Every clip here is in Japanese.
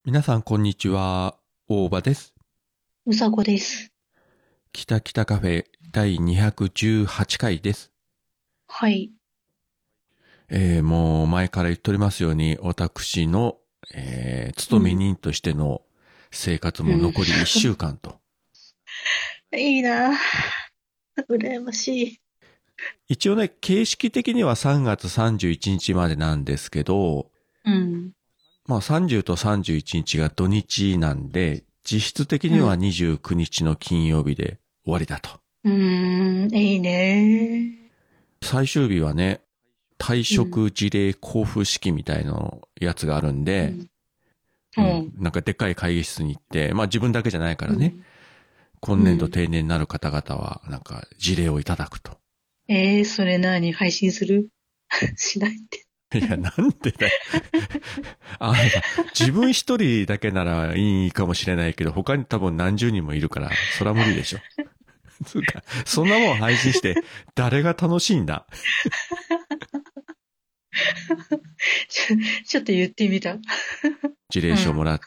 皆さん、こんにちは。大場です。 うさこです。 北北カフェ第218回です。 はい。 もう前から言っておりますように、私の、勤めうん。 人としての生活うん。 も残り1週間と。 いいなぁ。羨ましい。 一応ね、形式的には3月31日までなんですけど、 うん。 まあ30と31日が土日なんで、実質的にはうん。 29日の金曜日で終わりだと。 いいね最終日はね、退ー。うん。 職事例交付式みたいなやつがあるんで、 うん。 うん。 うん。 なんかでっかい会議室に行って、まあ自分だけじゃないからね、 うん。 今年度うん。 定年になる方々は、なんか事例をいただくと。 それ何配信するしないって。 いや、なんでだよ。あのさ、自分一人だけならいいかもしれないけど、他に多分何十人もいるから、そら無理でしょ。つうか、そんなもん配信して、誰が楽しいんだ。 ちょ、ちょっと言ってみた。 事うん。 例書もらって、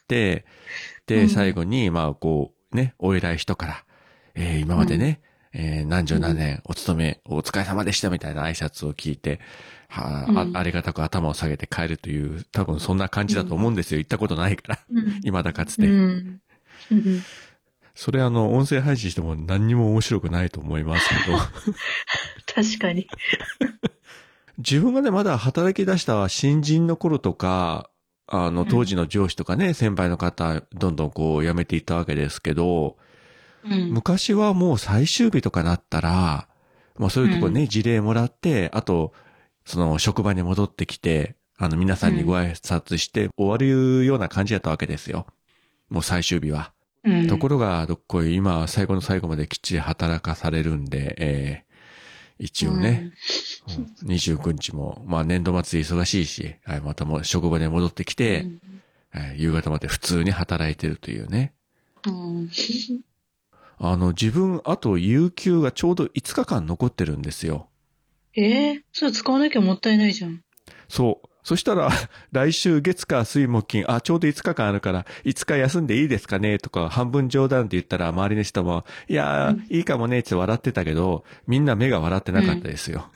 で、最うん。 後に、まあ、こう、ね、お偉い人から、今うん。 までね、何十うん。 何年お勤め、お疲れ様でしたみたいな挨拶を聞いて、あうん。 りがたく頭を下げて帰るという、多分そんな感じだと思うんうん。 ですよ。行ったことないから。 うん。 未だかつうて。 ん。うん。 それ音声配信しても何にも面白くないと思いますけど。 確かに。 自分がね、まだ働き出した新人の頃とか、当時うん。 の上司とかね、先輩の方、どんどんこう辞めていったわけですけど、 うん。 昔はもう最終日とかなったら、まあそういうところね、 うん。 事例もらって、あと、その職場に戻ってきて、皆さんにごうん。 挨拶して終わるような感じだったわけですよ。もう最終日は。 うん。 ところが、どっこい、今、最後の最後まできっちり働かされるんで、一応ね、 うん。 29日も、まあ年度末忙しいし、はい、またもう職場に戻ってきて、 うん。 夕方まで普通に働いてるというね。 うん。 自分、あと、有給がちょうど5日間残ってるんですよ。 それ使わなきゃもったいないじゃん。 そう。そしたら、来週月火水木金、ちょうど5日間あるから、5日休んでいいですかねとか、半分冗談で言ったら、周りの人も、いやうん。 ー、いいかもねって笑ってたけど、みんな目が笑ってなかったうん。 ですよ。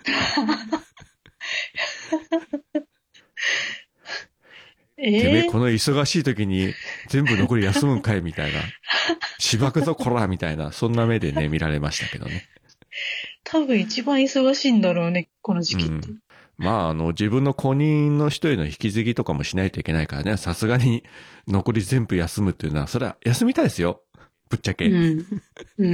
てめえ、こえーの忙しい時に、全部残り休むんかいみたいな。しばくぞこらみたいな、そんな目でね、見られましたけどね。 多分一番忙しいんだろうね、この時期って。 うん。まあ、自分の後任の人への引き継ぎとかもしないといけないからね、さすがに残り全部休むっていうのは、それは休みたいですよ。ぶっちゃけ。 うん。うん。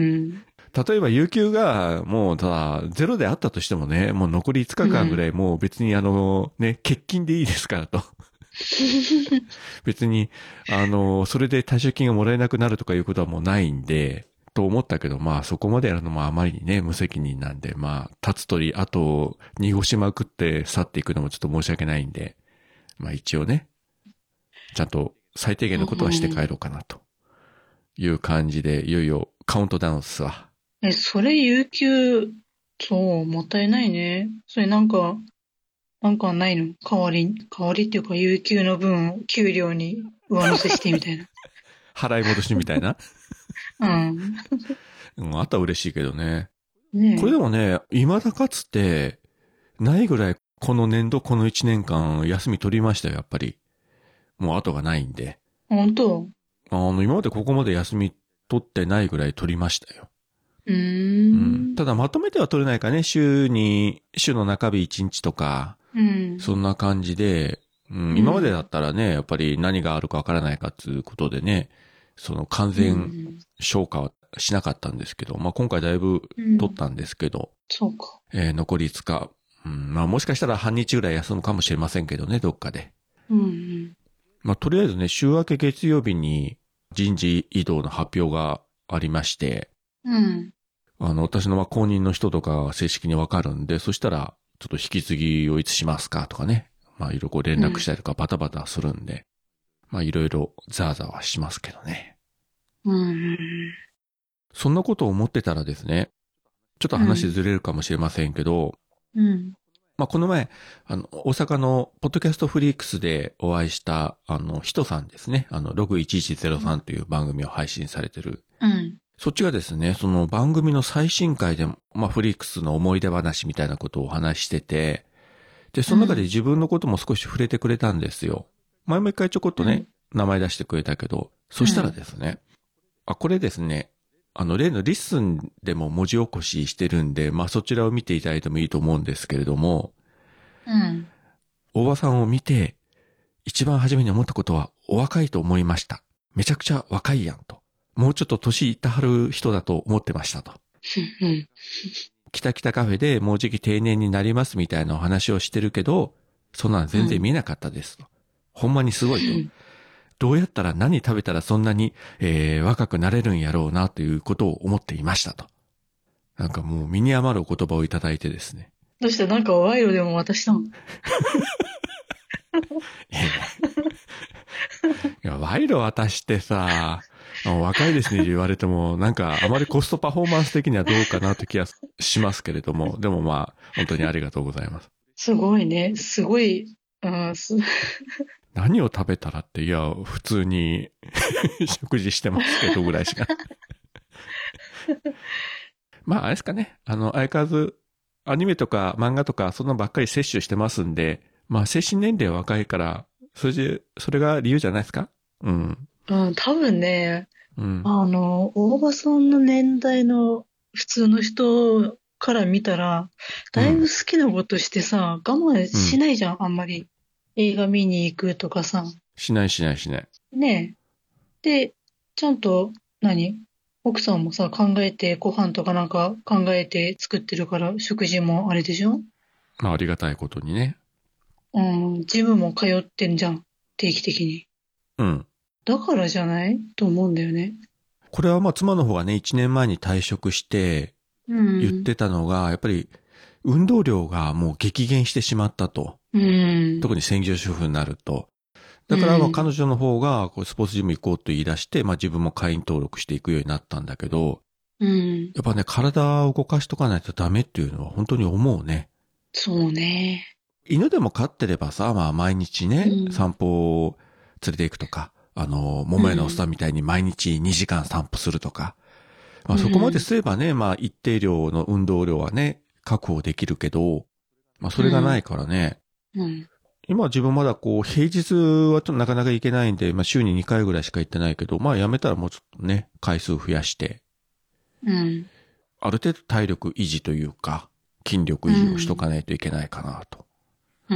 例えば、有給がもうただゼロであったとしてもね、もう残り5日間ぐらうん。 いもう別にね、欠勤でいいですからと。別に、それで退職金がもらえなくなるとかいうことはもうないんで、と思ったけど、まあそこまでやるのもあまりにね、無責任なんで、まあ、立つ鳥、あと、濁しまくって去っていくのもちょっと申し訳ないんで、まあ一応ね、ちゃんと最低限のことはして帰ろうかなという感じで、いよいよカウントダウンっすわ。 それ有給、そう、もったいないね。それなんかないの代わりっていうか、有給の分を給料に上乗せしてみたいな。 払い戻しみたいな。 うん。 うん、あったら嬉しいけどね。これねでもね、未だかつて、ないぐらいこの年度、この1年間休み取りましたよ、やっぱり。もう後がないんで。 え。本当？ 今までここまで休み取ってないぐらい取りましたよ。 ううん。 ーん。 ただまとめては取れないかね。週の中日1日とか、 うん。 そんな感じで、うん、今までだうん。 ったらね、やっぱり何があるかわからないかっていうことでね、その完う全ん。 消化はしなかったんですけど、まあ、今回だいぶうん。 取ったんですけど、 そうか。 残り5日、うん、まあもしかしたら半日ぐらい休むかもしれませんけどね、どっかで。 うん。 まあとりあえずね、週明け月曜日に人事異動の発表がありまして、 うん。 私の後任の人とか正式にわかるんで、そしたら、ちょっと引き継ぎをいつしますかとかね。まあいろいろこう連うん。 絡したりとかバタバタするんで、まあいろいろザーザーはしますけどね。 うん。 そんなことを思ってたらですね、ちょっとうん。 話ずれるかもしれませんけど、 うん。 まあ、この前、大阪のポッドキャストフリークスでお会いした、ヒトさんですね。ログ1103という番組を配信されてる。 うん。 そっちがですね、その番組の最新回で、まあ、フリークスの思い出話みたいなことをお話ししてて、で、その中で自分のことも少し触れてくれたんですよ。前も一回ちょこっとね、名前出してくれたけど、そしたらですね、これですね、例のリッスンでも文字起こししてるんで、まあそちらを見ていただいてもいいと思うんですけれども、 うん。 大場さんを見て、一番初めに思ったことは、お若いと思いました。めちゃくちゃ若いやんと。もうちょっと年いったはる人だと思ってましたと。 うん。 キタキタカフェでもうじき定年になりますみたいなお話をしてるけど、そんなん全然見えなかったですと。ほんまにすごいと。どうやったら何食べたらそんなに、若くなれるんやろうなということを思っていましたと。なんかもう身に余るお言葉をいただいてですね。 どうしたなんか賄賂でも渡したの？ いや、賄賂渡してさ、若いですね言われても、なんかあまりコストパフォーマンス的にはどうかなと気がしますけれども、でもまあ、本当にありがとうございます。 すごいね。すごい。 何を食べたらって、いや、普通に食事してますけどぐらいしか。まあ、あれですかね。相変わらず、アニメとか漫画とか、そんなばっかり摂取してますんで、まあ、精神年齢は若いから、それが理由じゃないですか？うん。 うん、多分ね、 うん。 大場さんの年代の普通の人から見たら、だいぶ好きなことしてさ、我慢しないじゃん、あんまり。映画見に行くとかさ。 しないしないしない。 ねえ。で、ちゃんと、奥さんもさ、考えて、ご飯とかなんか考えて作ってるから、食事もあれでしょ？ まあ、ありがたいことにね。 うん、ジムも通ってんじゃん。定期的に。 うん。 だからじゃないと思うんだよね。 これはまあ、妻の方がね、1年前に退職して、 うん。 言ってたのが、やっぱり、運動量がもう激減してしまったと。 うん。 特に専業主婦になると。だからまあ彼女の方がスポーツジム行こうと言い出して、まあ自分も会員登録していくようになったんだけど、 うん。 やっぱね、体を動かしとかないとダメっていうのは本当に思うね。 そうね。 犬でも飼ってればさ、まあ毎日ね、 うん。 散歩を連れて行くとか、桃屋のおっさんみたいに毎日2時間散歩するとか、まあそこまですればね、まあ一定量の運動量はね、確保できるけど、まあそれがないからね、 うん。 今は自分まだこう、平日はちょっとなかなか行けないんで、まあ週に2回ぐらいしか行ってないけど、まあやめたらもうちょっとね、回数増やして、 うん。 ある程度体力維持というか、筋力維持をしとかないといけないかなと。 うん。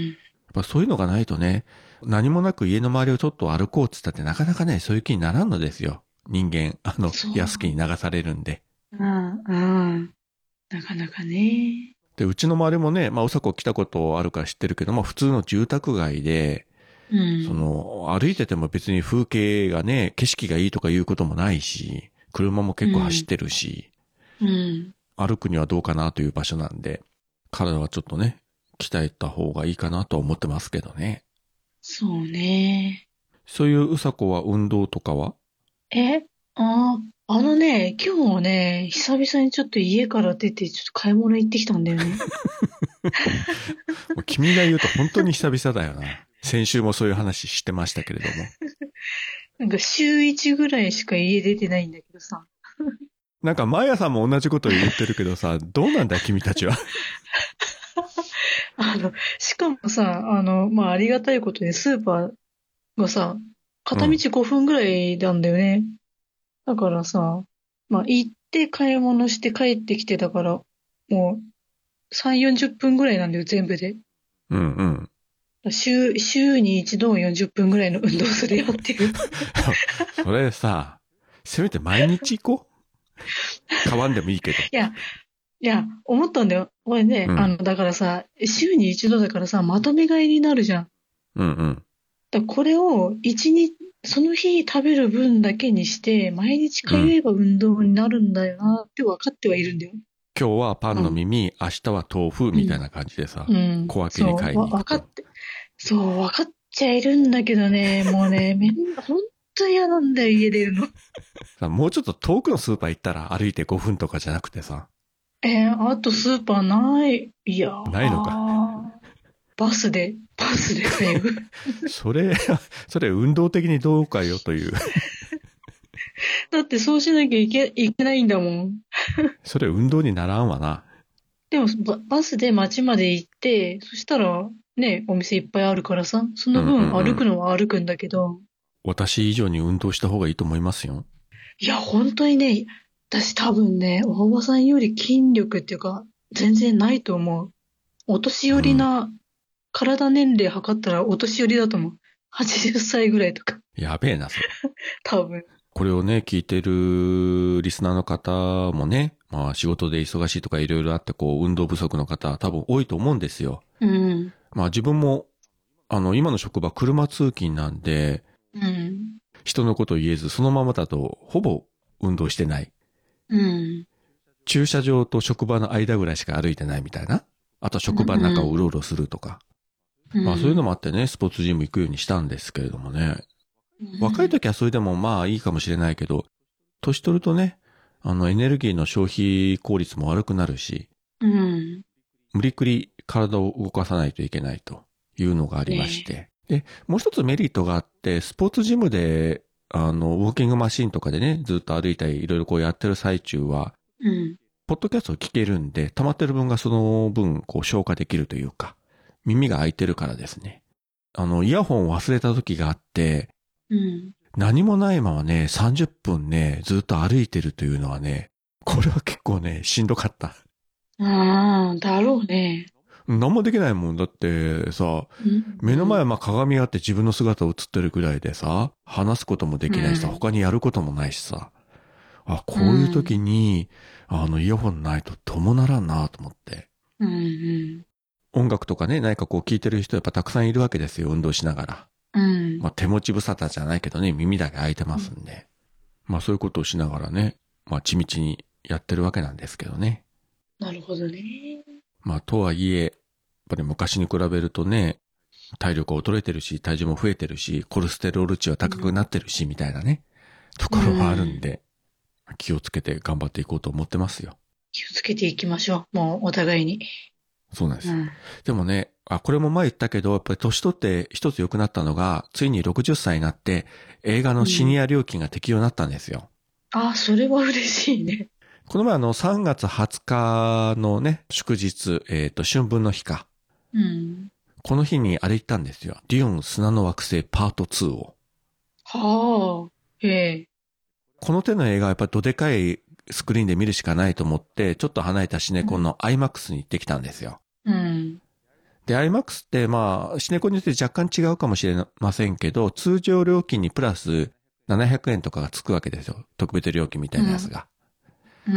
やっぱそういうのがないとね、何もなく家の周りをちょっと歩こうって言ったってなかなかね、そういう気にならんのですよ。人間、 そう。 安気に流されるんで。 うん。うん。なかなかね。 で、うちの周りもね、まあ、大阪来たことあるから知ってるけど、まあ、普通の住宅街で、 うん。 歩いてても別に風景がね、景色がいいとかいうこともないし、車も結構走ってるし、 うん。 歩くにはどうかなという場所なんで、体はちょっとね、鍛えた方がいいかなとは思ってますけどね。 そうね。 そういううさこは運動とかは？ え今日もね、久々にちょっと家から出て、ちょっと買い物行ってきたんだよね。 君が言うと本当に久々だよな。先週もそういう話してましたけれども。 なんか週1ぐらいしか家出てないんだけどさ。 なんか、マヤさんも同じこと言ってるけどさ、どうなんだ君たちは。 しかもさ、ありがたいことにスーパーがさ、片道うん。 5分ぐらいなんだよね。だからさ、行って買い物して帰ってきてだから、もう3、40分ぐらいなんだよ、全部で。 うんうん。 週に一度40分ぐらいの運動するよっていう。 それさ、せめて毎日行こう。買わんでもいいけど。 いや、思ったんだよ。これね、 うん。 だからさ、週に一度だからさ、まとめ買いになるじゃん。 うんうん。 これをその日食べる分だけにして、毎日通うん。 えば運動になるんだよなって分かってはいるんだよ。 今日はパンうん。 の耳、明日は豆腐みたいな感じでさ、 うん。 小分けにそう、 買いに行くと。 分かって、そう、分かっちゃいるんだけどね、もうね、ほんと嫌なんだよ、家出るの。 さ、もうちょっと遠くのスーパー行ったら歩いて5分とかじゃなくてさ。 あとスーパーない。いやないのか。 ー、バスで通う。 それ、それ運動的にどうかよという。 だってそうしなきゃいけないんだもん。 それ運動にならんわな。 でもバスで街まで行って、そしたらね、お店いっぱいあるからさ、そのうんうんうん。 分歩くのは歩くんだけど、 私以上に運動した方がいいと思いますよ。 いや、本当にね、私多分ね、大場さんより筋力っていうか、全然ないと思う。お年うん。 寄りな、体年齢測ったらお年寄りだと思う。80歳ぐらいとか、 やべえな、それ。 多分。 これをね、聞いてるリスナーの方もね、まあ仕事で忙しいとかいろいろあって、こう、運動不足の方多分多いと思うんですよ。 うん。 まあ自分も、今の職場車通勤なんで、 うん。 人のことを言えず、そのままだとほぼ運動してない。 うん。 駐車場と職場の間ぐらいしか歩いてないみたいな。あとうん。 職場の中をうろうろするとか。 うまあそういうのん。 もあってね、スポーツジム行くようにしたんですけれどもね。 う若いん。 時はそれでもまあいいかもしれないけど、年取るとね、エネルギーの消費効率も悪くなるし、 うん。 無理くり体を動かさないといけないというのがありましねて。で、もう一つメリットがあって、スポーツジムで、ウォーキングマシンとかでね、ずっと歩いたり、いろいろこうやってる最中は、 うん。 ポッドキャストを聞けるんで、溜まってる分がその分、こう消化できるというか、耳が開いてるからですね。イヤホンを忘れた時があって、 うん。 何もないままね、30分ね、ずっと歩いてるというのはね、これは結構ね、しんどかった。 ああ、だろうね。 何もできないもんだってさ、 うん。 目の前はまあ鏡があって自分の姿映ってるぐらいでさ、話すこともでうきないしさ、 ん。 他にやることもないしさ、あ、 うこういうん。 時に、イヤホンないとともならんなと思って。 うん。 音楽とかね、何かこう聞いてる人やっぱたくさんいるわけですよ、運動しながら。 うん。 まあ手持ち無沙汰じゃないけどね、耳だけ開いてますんで。まあそういうことをしながらね、まあ地道にやってるわけなんですけどね。 なるほどね。 まあとはいえ、やっぱり昔に比べるとね、体力が衰えてるし、体重も増えてるし、コレステロール値は高くなってるし、みたいなね、とうころはあるんん。 で、気をつけて頑張っていこうと思ってますよ。 気をつけていきましょう。もうお互いに。 そうなんです。 うん。 でもね、これも前言ったけど、やっぱり年取って一つ良くなったのが、ついに60歳になって、映画のシニうん。 ア料金が適用になったんですよ。 ああ、それは嬉しいね。 この前3月20日のね、祝日、春分の日か。 うん。 この日にあれ行ったんですよ。デュオン砂の惑星パート2を。 はあ。ええ。 この手の映画はやっぱりどでかいスクリーンで見るしかないと思って、ちょっと離れたシネコンの IMAX に行ってきたんですよ。 うん。 で、IMAX ってまあ、シネコンによって若干違うかもしれませんけど、通常料金にプラス700円とかがつくわけですよ。特別料金みたうん。 いなやつが。 うん。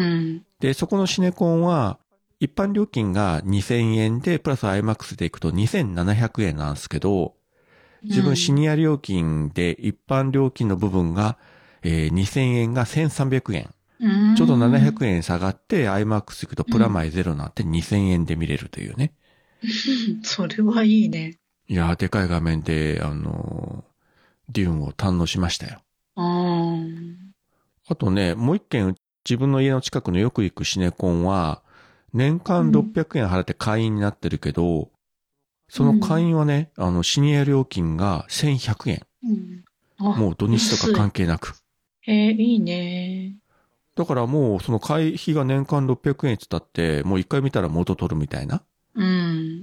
で、そこのシネコンは、一般料金が2000円で、プラス IMAX で行くと2700円なんですけど、自分シうん。 ニア料金で一般料金の部分が、2000円が1300円。 うちょうど700 ん。 円下がって、IMAX 行くとうん。 プラマイゼロになって2000円で見れるというね。 それはいいね。 いやー、でかい画面で、デューンを堪能しましたよ。 ああ。 あとね、もう一軒、自分の家の近くのよく行くシネコンは、年間うん。 600円払って会員になってるけど、その会うん。 員はね、シニア料金が1100円。 うん。あ、 もう土日とか安い。 関係なく。 いいね。 だからもう、その会費が年間600円って言ったって、もう一回見たら元取るみたいな。 うん。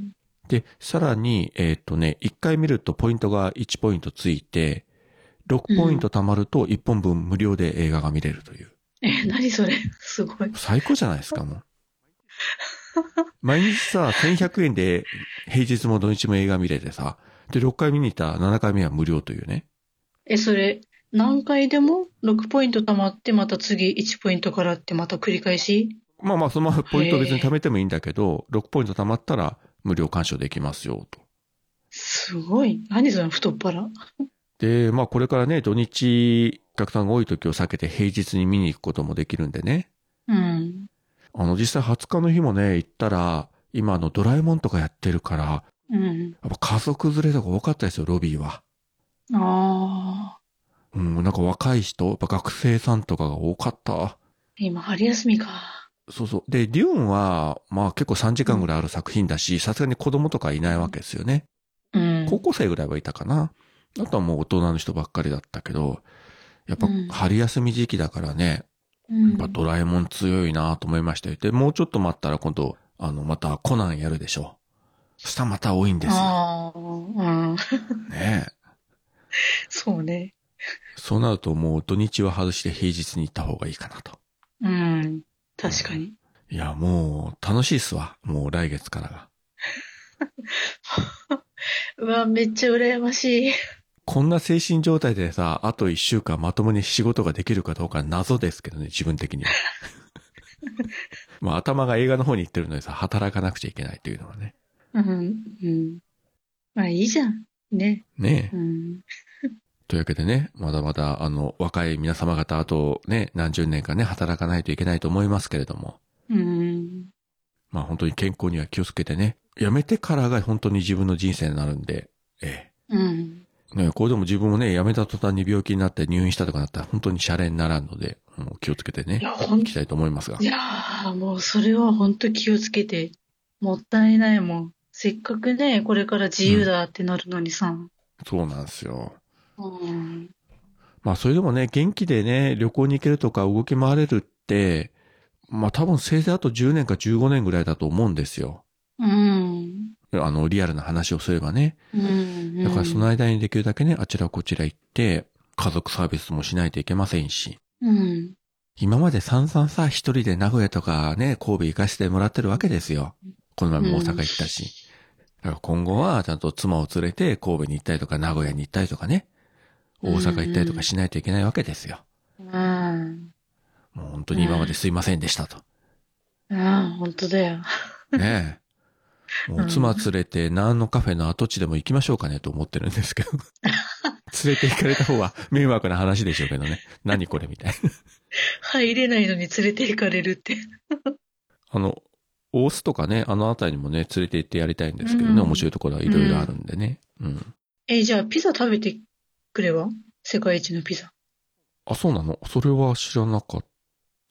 で、さらに、一回見るとポイントが1ポイントついて、6ポイントうん。 貯まると1本分無料で映画が見れるという。 何それ。すごい。 最高じゃないですか、もう。毎日さ、1100円で平日も土日も映画見れてさ、で、6回見に行ったら7回目は無料というね。 それ、何回でも6ポイント貯まって、また次1ポイントからってまた繰り返し。 まあまあ、そのままへポイント別に貯え、 めてもいいんだけど、6ポイント貯まったら無料鑑賞できますよ、と。 すごい。何その太っ腹。 で、まあこれからね、土日、お客さんが多い時を避けて平日に見に行くこともできるんでね。 うん。 実際20日の日もね、行ったら、今ドラえもんとかやってるから、 うん。 やっぱ家族連れとか多かったですよ、ロビーは。 ああ、 うん、なんか若い人、やっぱ学生さんとかが多かった。 今春休みか。 そうそう。で、デューンは、まあ結構3時間ぐらいある作品だし、さすがに子供とかいないわけですよね。高校生ぐらいはいたかな。あとはもう大人の人ばっかりだったけど、やっぱ春休み時期だからね、やっぱドラえもん強いなと思いましたよ。で、もうちょっと待ったら今度、またコナンやるでしょ。そしたらまた多いんですよ。 ああ、 ねえ。 そうね。 そうなるともう土日は外して平日に行った方がいいかなと。 確かに。 いや、もう楽しいっすわ。もう来月からが。 うわ、めっちゃ羨ましい。 こんな精神状態でさ、あと1週間まともに仕事ができるかどうか謎ですけどね、自分的には。まあ頭が映画の方に行ってるのにさ、働かなくちゃいけないというのはね。 まあいいじゃん。ね。 ねえ。というわけでね、まだまだ若い皆様方、あとね、何十年かね、働かないといけないと思いますけれども。まあ本当に健康には気をつけてね、やめてからが本当に自分の人生になるんで、ね、これでも自分もね、辞めた途端に病気になって入院したとかなったら本当にシャレにならんので、もう気をつけてね、行きたいと思いますが。 いやー、もうそれは本当気をつけて、もったいないもん。せっかくね、これから自由だってなるのにさ。 そうなんですよ。まあそれでもね、元気でね、旅行に行けるとか動き回れるって、まあ多分せいぜいあと10年か15年ぐらいだと思うんですよ。リアルな話をすればね。だからその間にできるだけね、あちらこちら行って、家族サービスもしないといけませんし。今まで散々さ、一人で名古屋とかね、神戸行かせてもらってるわけですよ。この前も大阪行ったし。だから今後はちゃんと妻を連れて神戸に行ったりとか名古屋に行ったりとかね。大阪行ったりとかしないといけないわけですよ。もう本当に今まですいませんでしたと。 本当だよ。 ねえ。もう妻連れて何のカフェの跡地でも行きましょうかねと思ってるんですけど。連れて行かれた方は迷惑な話でしょうけどね。何これみたいな。 入れないのに連れて行かれるって。 大須とかね、あの辺りにもね、連れて行ってやりたいんですけどね、面白いところはいろいろあるんでね。 じゃあピザ食べてくれば？世界一のピザ。 あ、そうなの？それは知らなかった。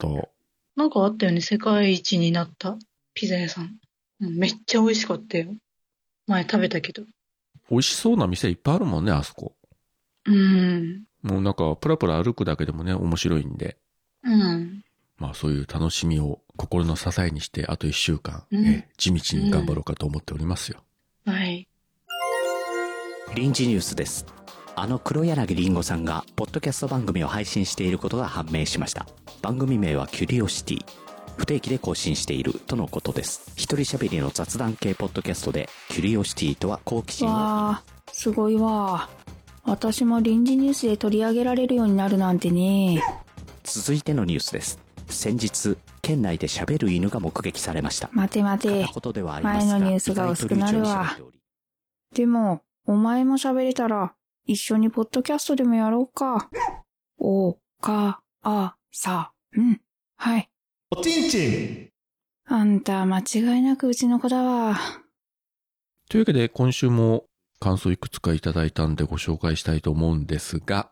なんかあったよね、世界一になったピザ屋さん。めっちゃ美味しかったよ。前食べたけど。 美味しそうな店いっぱいあるもんね、あそこ。もうなんか、プラプラ歩くだけでもね、面白いんで。まあそういう楽しみを心の支えにして、あと1週間、地道に頑張ろうかと思っておりますよ。 はい。 臨時ニュースです。黒柳りんごさんがポッドキャスト番組を配信していることが判明しました。番組名はキュリオシティ。不定期で更新しているとのことです。一人喋りの雑談系ポッドキャストで、キュリオシティとは好奇心を。 わー、すごいわ。私も臨時ニュースで取り上げられるようになるなんてね。 続いてのニュースです。先日、県内で喋る犬が目撃されました。 待て待て。前のニュースが薄くなるわ。でも、お前も喋れたら、一緒にポッドキャストでもやろうか。おかあさん。はい。 おちんちん。 あんた間違いなくうちの子だわ。 というわけで今週も感想いくつかいただいたんでご紹介したいと思うんですが。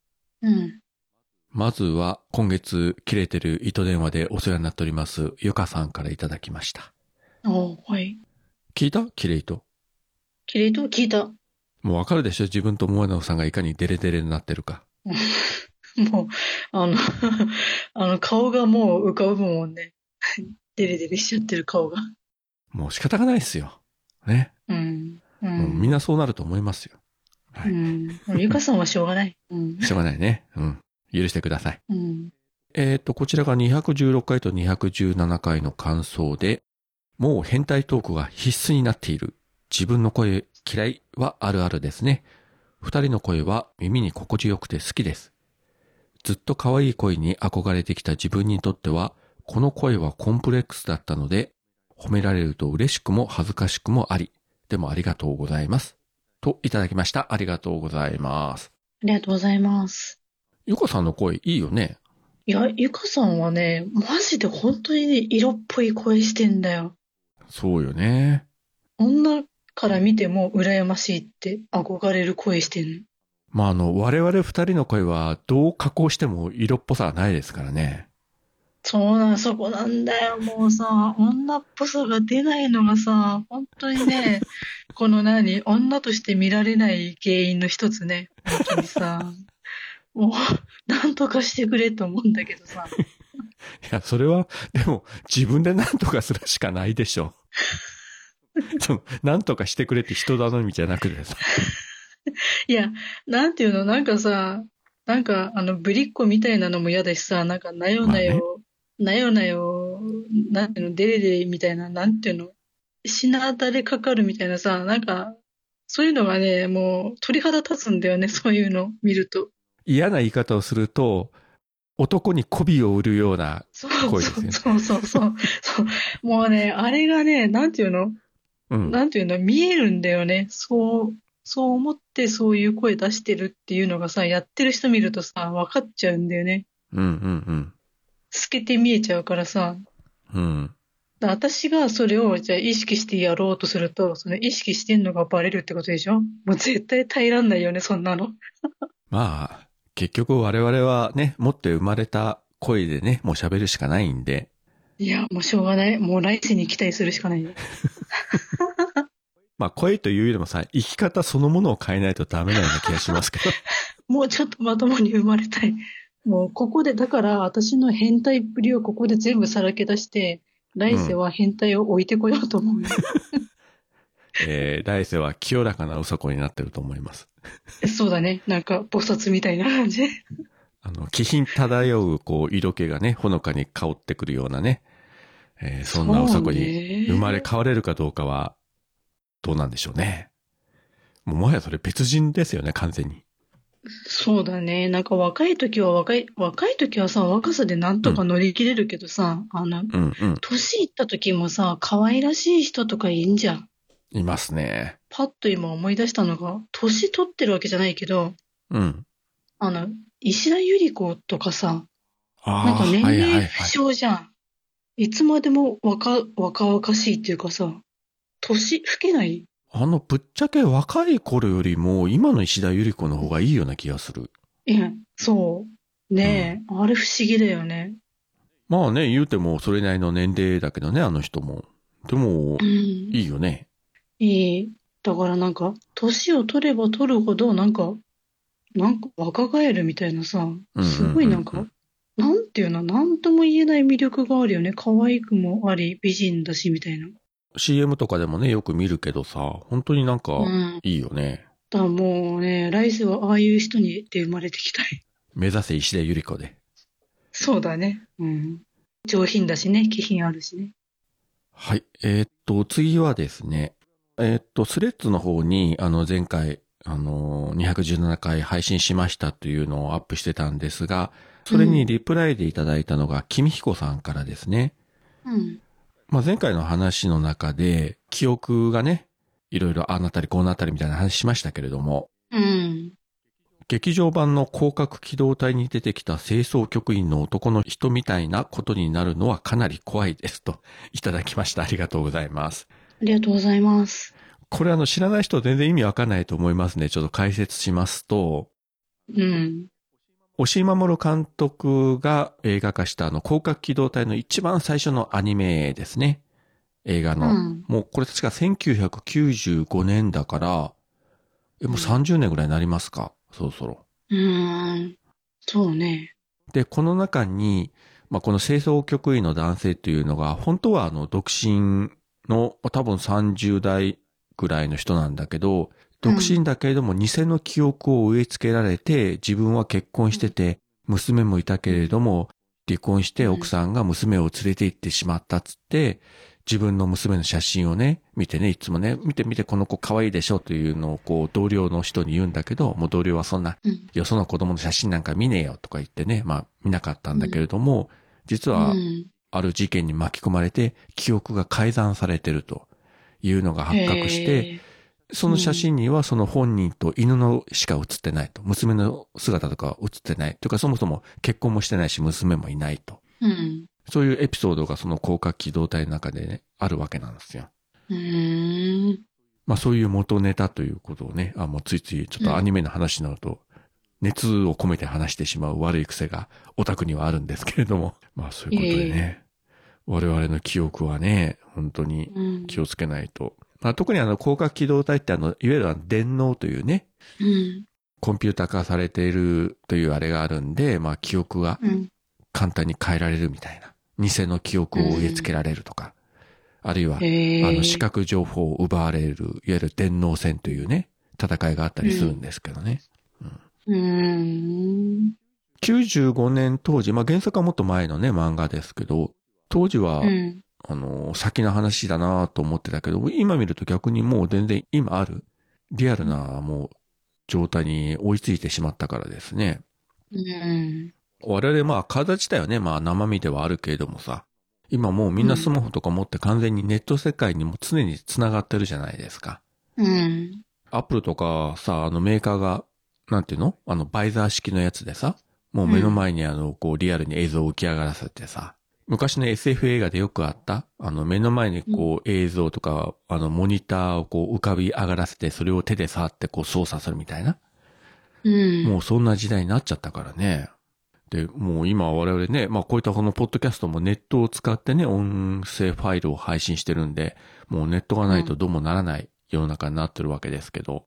まずは今月切れてる糸電話でお世話になっておりますゆかさんからいただきました。 はい。 聞いた？キレイと。 キレイと聞いた。 もうわかるでしょ？自分と桃野さんがいかにデレデレになってるか。 もう、顔がもう浮かぶもんね。デレデレしちゃってる顔が。 もう仕方がないですよ。ね。もうみんなそうなると思いますよ。 はい。ゆかさんはしょうがない。 しょうがないね。許してください。こちらが216回と217回の感想で、もう変態トークが必須になっている。自分の声嫌いはあるあるですね。二人の声は耳に心地よくて好きです。ずっと可愛い声に憧れてきた自分にとっては、この声はコンプレックスだったので、褒められると嬉しくも恥ずかしくもあり、でもありがとうございます。といただきました。ありがとうございます。 ありがとうございます。 ゆかさんの声いいよね。 いや、ゆかさんはね、マジで本当にね、色っぽい声してんだよ。 そうよね。 女から見ても羨ましいって憧れる声してんの。 まあ我々二人の声はどう加工しても色っぽさはないですからね。 そこなんだよ。もうさ、女っぽさが出ないのがさ、本当にね、この女として見られない原因の一つね。本当にさ、もう、なんとかしてくれと思うんだけどさ。 いや、それは、でも、自分で何とかするしかないでしょ。何とかしてくれって人頼みじゃなくてさ。 いや、なんていうの、なんかさ、ぶりっ子みたいなのも嫌だしさ、なんか、なよなよ、なよなよ、なんていうの、デレデレみたいな、なんていうの、品だれかかるみたいなさ、なんか、そういうのがね、もう鳥肌立つんだよね、そういうの見ると。 嫌な言い方をすると、男に媚びを売るようなそう声ですよね。 そうそうそう。そう。もうね、あれがね、なんていうの、 うん。 なんていうの、見えるんだよね。そう思ってそういう声出してるっていうのがさ、やってる人見るとさ、分かっちゃうんだよね。 うんうん透けて見えちゃうからさ。 うん。うん。 私がそれをじゃあ意識してやろうとすると、その意識してんのがバレるってことでしょ？もう絶対耐えらんないよね、そんなの。 まあ、結局我々はね、持って生まれた声でね、もう喋るしかないんで。 いや、もうしょうがない。もう来世に期待するしかないよ。 まあ声というよりもさ、生き方そのものを変えないとダメなような気がしますけど。 もうちょっとまともに生まれたい。もうここで、だから私の変態っぷりをここで全部さらけ出して、来世は変態を置いてこようと思うよ。 来世は清らかなうさこになってると思います。 そうだね。なんか菩薩みたいな感じ。 気品漂う、こう、色気がね、ほのかに香ってくるようなね、そんなうさこに生まれ変われるかどうかは、どうなんでしょうね。もはやそれ別人ですよね、完全に。 そうだね。なんか若い時はさ、若さでなんとか乗り切れるけどさ、 うんうん。 年いった時もさ、可愛らしい人とかいいんじゃん。 いますね。 パッと今思い出したのが、年取ってるわけじゃないけど、 うん。 あの、石田ゆり子とかさ、なんかああ、 年はいはいはい。 齢不詳じゃん。いつまでも若々しいっていうかさ、年老けない？ ぶっちゃけ若い頃よりも、今の石田ゆり子の方がいいような気がする。 いや、そう。ねえ、あれ不思議だよね。 まあね、言うてもそれなりの年齢だけどね、あの人も。でも、 うん。 いいよね。 いい。だからなんか、年を取れば取るほど、なんか若返るみたいなさ、すごいなんか、なんていうの、なんとも言えない魅力があるよね。可愛くもあり、美人だし、みたいな。 CM とかでもね、よく見るけどさ、本当になんかうん。 いいよね。 だからもうね、来世はああいう人にで生まれてきたい。 目指せ石田ゆり子で。 そうだね。うん。上品だしね、気品あるしね。 はい。次はですね、スレッズの方に、前回、217回配信しましたというのをアップしてたんですが、それにリプライでいただいたのが、君彦さんからですね。 うん。 まあ、前回の話の中で、記憶がね、いろいろああなったりこうなったりみたいな話しましたけれども、 うん。 劇場版の広角機動隊に出てきた清掃局員の男の人みたいなことになるのはかなり怖いですといただきました。ありがとうございます。 ありがとうございます。 これ知らない人全然意味わかんないと思いますね。ちょっと解説しますと、 うん。 押井守監督が映画化した広角機動隊の一番最初のアニメですね。映画の。 うん。 もうこれ確か1995年だから、もう30年ぐらいになりますか。そろそろ。 そうね。 で、この中に、まあ、この清掃局員の男性というのが、本当は独身の多分30代ぐらいの人なんだけど、独身だけれども偽の記憶を植え付けられて、自分は結婚してて、娘もいたけれども、離婚して奥さんが娘を連れて行ってしまったっつって、自分の娘の写真をね、見てね、いつもね、見て見てこの子可愛いでしょというのをこう同僚の人に言うんだけど、もう同僚はそんな、よその子供の写真なんか見ねえよとか言ってね、まあ見なかったんだけれども、実はある事件に巻き込まれて記憶が改ざんされてるというのが発覚して、その写真にはその本人と犬のしか写ってないと。娘の姿とか写ってない。というかそもそも結婚もしてないし娘もいないと。そういうエピソードがその広角機動隊の中でね、あるわけなんですよ。まあそういう元ネタということをね、もうついついちょっとアニメの話になると、 熱を込めて話してしまう悪い癖がオタクにはあるんですけれども。まあそういうことでね。我々の記憶はね、本当に気をつけないと。まあ、特に広角機動隊っていわゆる電脳というね、コンピューター化されているというあれがあるんで、まあ記憶が簡単に変えられるみたいな。偽の記憶を植え付けられるとか。あるいは、視覚情報を奪われる、いわゆる電脳戦というね、戦いがあったりするんですけどね。95年当時、まあ原作はもっと前のね、漫画ですけど、当時は、先の話だなと思ってたけど、今見ると逆にもう全然今ある、リアルなもう状態に追いついてしまったからですね。我々まあ体自体はね、まあ生身ではあるけれどもさ、今もうみんなスマホとか持って完全にネット世界にも常に繋がってるじゃないですか。アップルとかさ、メーカーが、なんていうの？バイザー式のやつでさ、もう目の前にこうリアルに映像を浮き上がらせてさ、昔の SF 映画でよくあった、目の前にこう映像とか、モニターをこう浮かび上がらせて、それを手で触ってこう操作するみたいな。もうそんな時代になっちゃったからね。で、もう今我々ね、まあこういったこのポッドキャストもネットを使ってね、音声ファイルを配信してるんで、もうネットがないとどうもならない世の中になってるわけですけど。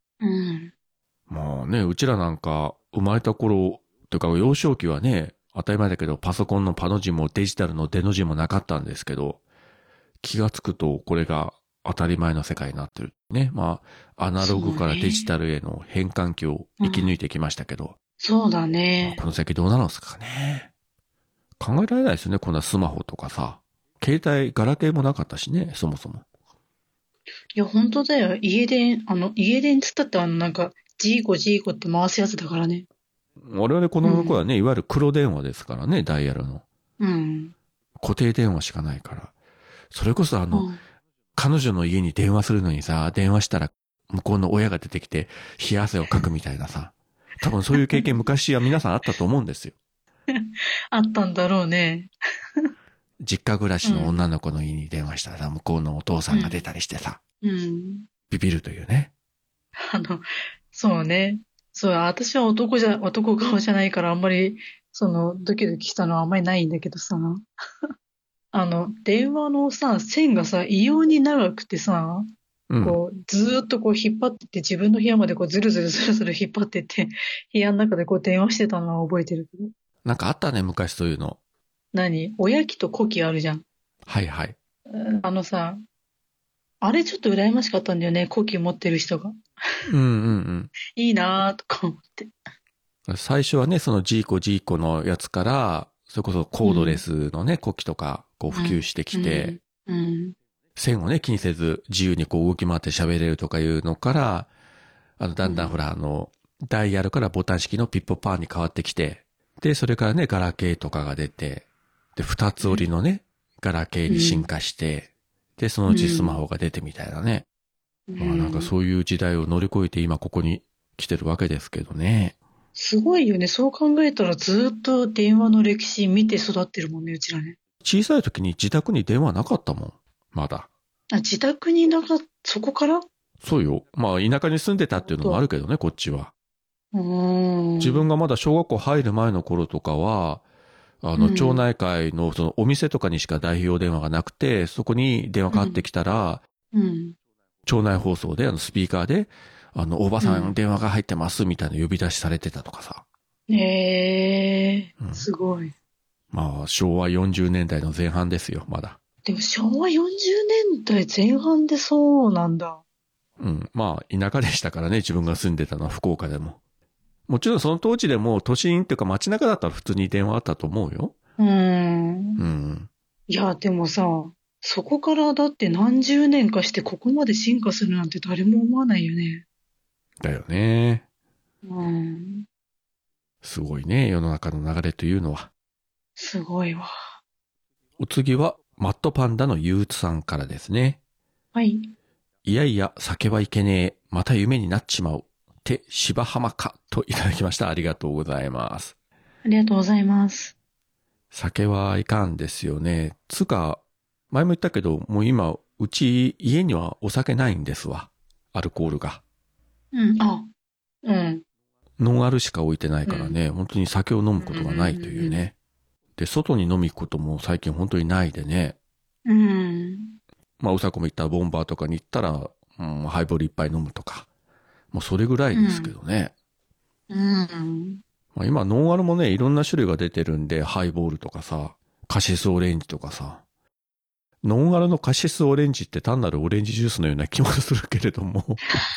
まあね、うちらなんか生まれた頃、というか幼少期はね、当たり前だけどパソコンのパの字もデジタルのデの字もなかったんですけど、気がつくとこれが当たり前の世界になってる。ね。まあ、アナログからデジタルへの変換期を生き抜いてきましたけど。 そうだね。 まあ、この先どうなるんですかね。考えられないですよね、こんなスマホとかさ。携帯、ガラケーもなかったしね、そもそも。 いや、本当だよ。家電つったってなんか、ジーコって回すやつだからね。 我々子供の頃はね、いわゆる黒電話ですからね、ダイヤルの。固定電話しかないから。それこそ彼女の家に電話するのにさ、電話したら向こうの親が出てきて冷や汗をかくみたいなさ。多分そういう経験昔は皆さんあったと思うんですよ。 あったんだろうね。 実家暮らしの女の子の家に電話したらさ、向こうのお父さんが出たりしてさ。ビビるというね。 そうね。そう、私は男顔じゃないからあんまり、ドキドキしたのはあんまりないんだけどさ。電話のさ、線がさ、異様に長くてさ、こう、ずーっとこう引っ張ってって、自分の部屋までこうずるずる引っ張ってって、部屋の中でこう電話してたのは覚えてるけど。 なんかあったね、昔そういうの。 親機と子機あるじゃん。 はいはい。 さ、あれちょっと羨ましかったんだよね、子機持ってる人が。いいなーとか思って。 最初はね、そのジーコのやつから、それこそコードレスのね、子機とか、こう普及してきて、線をね、気にせず自由にこう動き回って喋れるとかいうのから、だんだんほら、ダイヤルからボタン式のピッポパーに変わってきて、で、それからね、ガラケーとかが出て、で、二つ折りのね、ガラケーに進化して、で、そのうちスマホが出てみたいなね。まあなんかそういう時代を乗り越えて今ここに来てるわけですけどね。 すごいよね。そう考えたらずっと電話の歴史見て育ってるもんね、うちらね。 小さい時に自宅に電話なかったもん。まだ。 自宅にそこから？ そうよ。まあ田舎に住んでたっていうのもあるけどね、こっちは。自分がまだ小学校入る前の頃とかは、町内会のそのお店とかにしか代表電話がなくて、そこに電話かかってきたら、町内放送でスピーカーで、おばさん電話が入ってますみたいな呼び出しされてたとかさ。 すごい。 まあ、昭和40年代の前半ですよ、まだ。 でも昭和40年代前半でそうなんだ。 まあ、田舎でしたからね、自分が住んでたのは福岡でも。もちろんその当時でも都心っていうか街中だったら普通に電話あったと思うよ。 いや、でもさ、そこからだって何十年かしてここまで進化するなんて誰も思わないよね。 だよね。すごいね、世の中の流れというのは。 すごいわ。 お次は、マットパンダの憂鬱さんからですね。 はい。 いやいや、酒はいけねえ。また夢になっちまう。て、芝浜か。といただきました。ありがとうございます。 ありがとうございます。 酒はいかんですよね。つか、前も言ったけど、もう今、うち家にはお酒ないんですわ。アルコールが。 ノンアルしか置いてないからね、本当に酒を飲むことがないというね。で、外に飲み行くことも最近本当にないでね。まあ、うさこも言ったボンバーとかに行ったら、ハイボールいっぱい飲むとか。もうそれぐらいですけどね。まあ、今、ノンアルもね、いろんな種類が出てるんで、ハイボールとかさ、カシスオレンジとかさ。ノンアルのカシスオレンジって単なるオレンジジュースのような気もするけれども。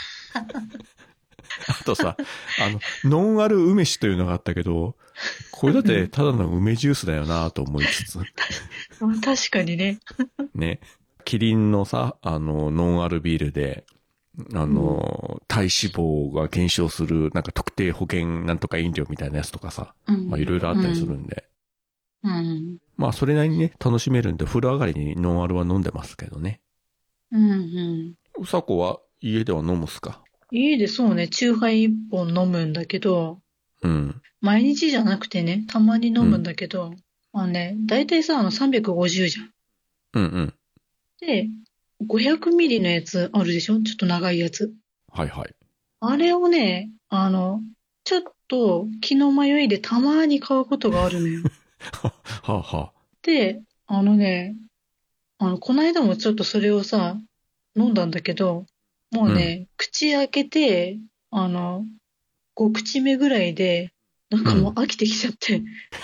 あとさ、ノンアル梅酒というのがあったけど、これだってただの梅ジュースだよなと思いつつ。 確かにね。 ね。キリンのさ、ノンアルビールで、体脂肪が減少する、なんか特定保険なんとか飲料みたいなやつとかさ、まあいろいろあったりするんで。まあそれなりにね、楽しめるんで、風呂上がりにノンアルは飲んでますけどね。うさこは家では飲むっすか？ 家でそうね、チューハイ一本飲むんだけど、毎日じゃなくてね、たまに飲むんだけど、まあね、だいたいさ、350じゃん。で、500ミリのやつあるでしょ？ちょっと長いやつ。 はいはい。 あれをね、ちょっと気の迷いでたまに買うことがあるのよ。 はあはあ。 で、この間もちょっとそれをさ、飲んだんだけど、もうね、口開けて、5口目ぐらいで、なんかもう飽きてきちゃって。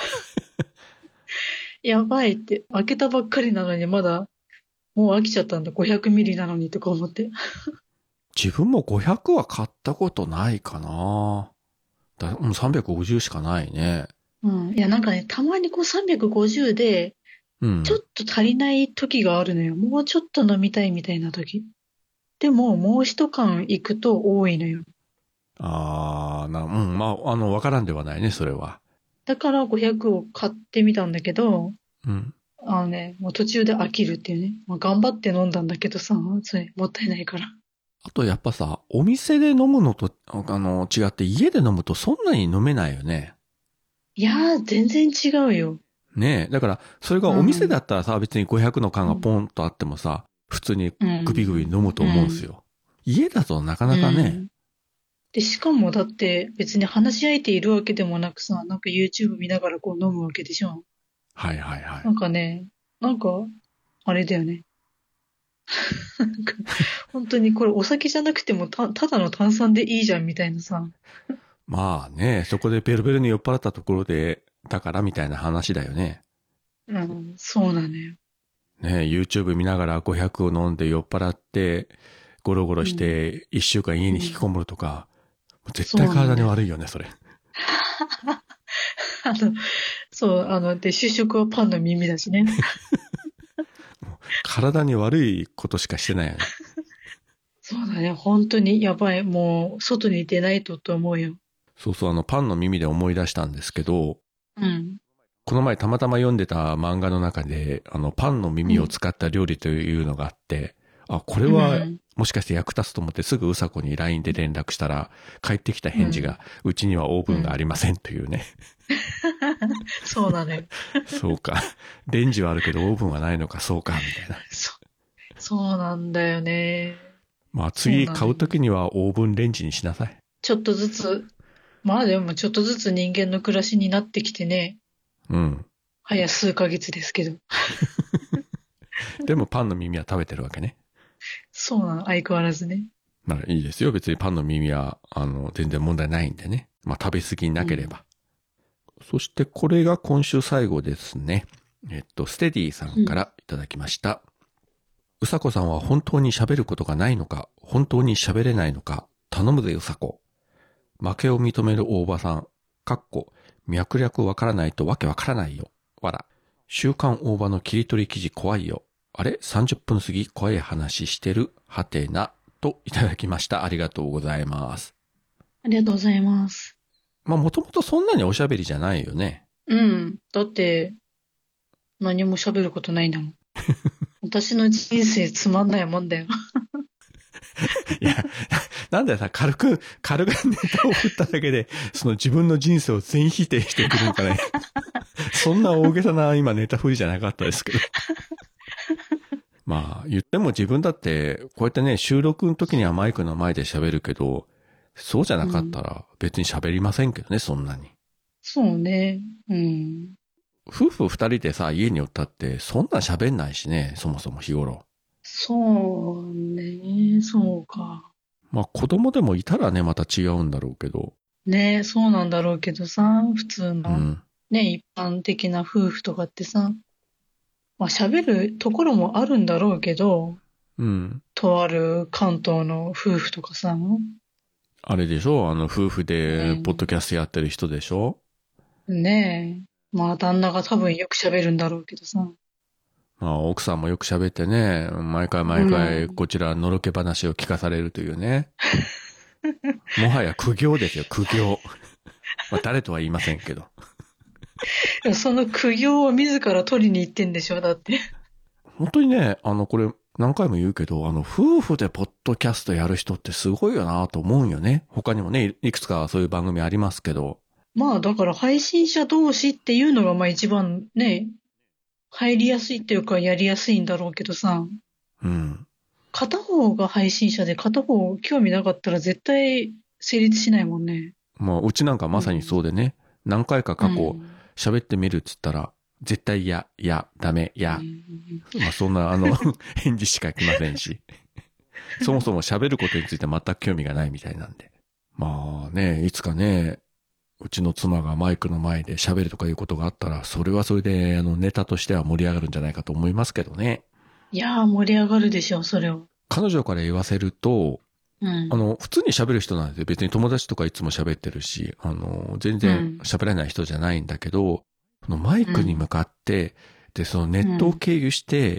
やばいって、開けたばっかりなのにまだ、もう飽きちゃったんだ。500ミリなのにとか思って。 自分も500は買ったことないかな。もう350しかないね。 いや、なんかね、たまにこう350で、ちょっと足りない時があるのよ。もうちょっと飲みたいみたいな時。でも、もう一缶行くと多いのよ。 まあ、わからんではないね、それは。 だから500を買ってみたんだけど、もう途中で飽きるっていうね。まあ、頑張って飲んだんだけどさ、それもったいないから。 あとやっぱさ、お店で飲むのと、違って家で飲むとそんなに飲めないよね。 いやー、全然違うよ。 ねえ。だから、それがお店だったらさ、別に500の缶がポンとあってもさ、普通にグビグビ飲むと思うんですよ。家だとなかなかね。 で、しかもだって別に話し相手いるわけでもなくさ、なんか YouTube 見ながらこう飲むわけでしょ。 はいはいはい。 なんかね、あれだよね。本当にこれお酒じゃなくてもただの炭酸でいいじゃんみたいなさ。 まあね、そこでベロベロに酔っ払ったところで、だからみたいな話だよね。 そうなのよ。 ね、YouTube 見ながら500を飲んで酔っ払って、ゴロゴロして1週間家に引きこもるとか、絶対体に悪いよね、それ。 で、主食はパンの耳だしね。 体に悪いことしかしてないよね。 そうだね、本当にやばい。もう、外に出ないと思うよ。 そうそう、パンの耳で思い出したんですけど、この前たまたま読んでた漫画の中で、パンの耳を使った料理というのがあって、これは、もしかして役立つと思ってすぐうさこに LINE で連絡したら、返ってきた返事が、うちにはオーブンがありませんというね。 そうだね。 そうか。レンジはあるけどオーブンはないのか、そうか、みたいな。 そうなんだよね。 まあ次買うときにはオーブンレンジにしなさい。 ちょっとずつ、まあでもちょっとずつ人間の暮らしになってきてね。早数ヶ月ですけど。 でもパンの耳は食べてるわけね。 そうなの、相変わらずね。 まあいいですよ。別にパンの耳は、全然問題ないんでね。まあ食べ過ぎなければ。そしてこれが今週最後ですね。ステディさんからいただきました。うさこさんは本当に喋ることがないのか、本当に喋れないのか、頼むぜうさこ。負けを認める大場さん、脈略わからないとわけわからないよ。わら。週刊大場の切り取り記事怖いよ。あれ ?30 分過ぎ怖い話してるはてな。といただきました。ありがとうございます。 ありがとうございます。 まあもともとそんなにおしゃべりじゃないよね。 だって、何も喋ることないんだもん。私の人生つまんないもんだよ。 いや、なんだよさ、軽くネタを振っただけで、その自分の人生を全否定してくるのかね。そんな大げさな今ネタ振りじゃなかったですけど。まあ、言っても自分だって、こうやってね、収録の時にはマイクの前で喋るけど、 そうじゃなかったら別に喋りませんけどね、そんなに。 そうね。うん。 夫婦二人でさ、家におったって、そんな喋んないしね、そもそも日頃。 そうね。そうか。 まあ子供でもいたらね、また違うんだろうけど。 ね、そうなんだろうけどさ、普通の、 うん。 ね、一般的な夫婦とかってさ、まあ喋るところもあるんだろうけど、 うん。 とある関東の夫婦とかさ、 あれでしょ、夫婦で、ポッドキャストやってる人でしょ。 ねえ。まあ旦那が多分よく喋るんだろうけどさ。 まあ奥さんもよく喋ってね、毎回こちらのろけ話を聞かされるというね。もはや苦行ですよ、苦行。まあ誰とは言いませんけど。 その苦行を自ら取りに行ってんでしょ、だって。 本当にね、これ何回も言うけど、夫婦でポッドキャストやる人ってすごいよなと思うんよね。他にもね、いくつかそういう番組ありますけど。 まあだから配信者同士っていうのがまあ一番ね、入りやすいっていうかやりやすいんだろうけどさ、 うん。 片方が配信者で片方興味なかったら絶対成立しないもんね。 まあうちなんかまさにそうでね、何回か過去喋ってみるっつったら、絶対ダメ、まあそんな返事しか来ませんし。そもそも喋ることについて全く興味がないみたいなんで。まあね、いつかね、うちの妻がマイクの前で喋るとかいうことがあったら、それはそれでネタとしては盛り上がるんじゃないかと思いますけどね。 いやー盛り上がるでしょ、それを。 彼女から言わせると、 うん。 普通に喋る人なんで別に友達とかいつも喋ってるし、全然喋れない人じゃないんだけど、そのマイクに向かって、で、そのネットを経由して、